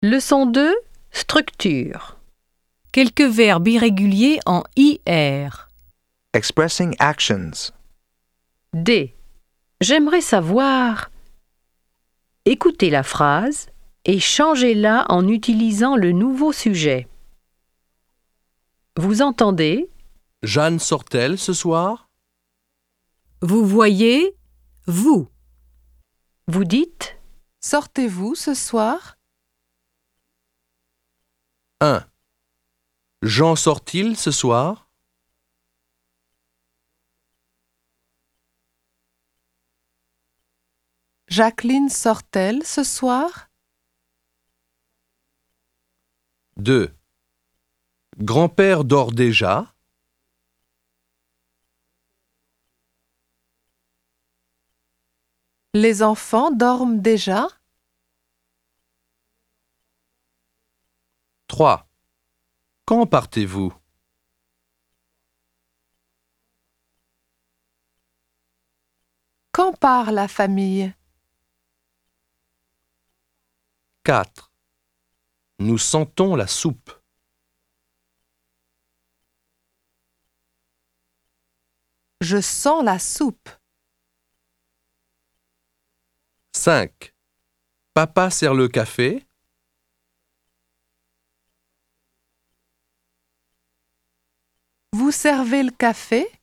Leçon 2. Structure. Quelques verbes irréguliers en IR. Expressing actions. D. J'aimerais savoir. Écoutez la phrase et changez-la en utilisant le nouveau sujet. Vous entendez? Jeanne sort-elle ce soir? Vous voyez, vous. Vous dites? Sortez-vous ce soir? 1. Jean sort-il ce soir? Jacqueline sort-elle ce soir? 2. Grand-père dort déjà? Les enfants dorment déjà? 3. Quand partez-vous? Quand part la famille? 4. Nous sentons la soupe. Je sens la soupe. 5. Papa sert le café? Vous servez le café?